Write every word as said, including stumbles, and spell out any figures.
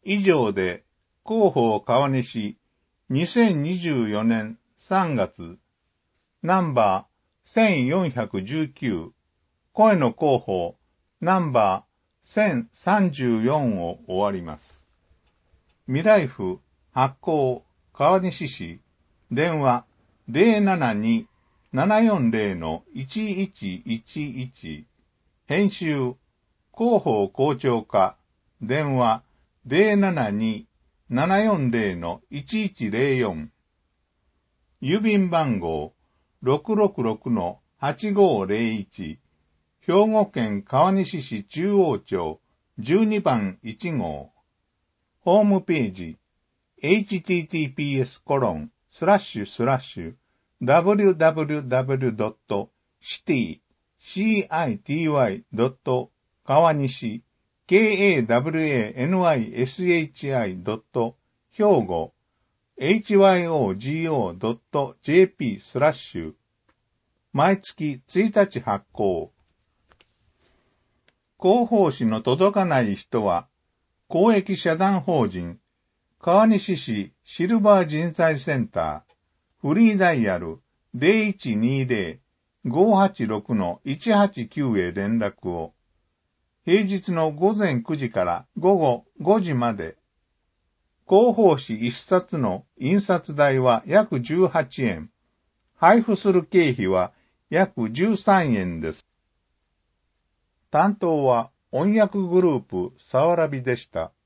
以上で、広報川西にせんにじゅうよねんさんがつナンバーせんよんひゃくじゅうきゅう声の広報ナンバーせんさんじゅうよんを終わります。未来府発行川西市電話 ゼロななに ななよんゼロ いちいちいちいち 編集広報校長課電話 ゼロななに ななよんゼロ いちいちゼロよん 郵便番号 ろくろくろく はちごゼロいち 兵庫県川西市中央町じゅうにばんいちごうホームページ エイチティーティーピーエスコロンスラッシュスラッシュダブリューダブリューダブリュードットシティシーアイティーワイドット川西 ケーエーダブリューエーエヌワイエスエイチアイドット兵庫 エイチワイオージーオードットジェーピー スラッシュ毎月ついたち発行。広報誌の届かない人は公益社団法人川西市シルバー人材センターフリーダイヤル ゼロいちにゼロ ごはちろく いちはちきゅう へ連絡を。平日の午前くじから午後ごじまで。広報誌いっさつの印刷代は約じゅうはちえん。配布する経費は約じゅうさんえんです。担当は音訳グループさわらびでした。